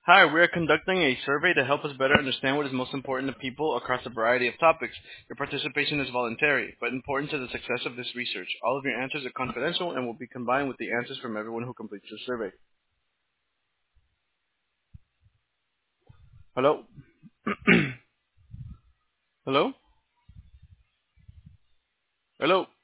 Hi, we are conducting a survey to help us better understand what is most important to people across a variety of topics. Your participation is voluntary, but important to the success of this research. All of your answers are confidential and will be combined with the answers from everyone who completes the survey. Hello? Hello? Hello?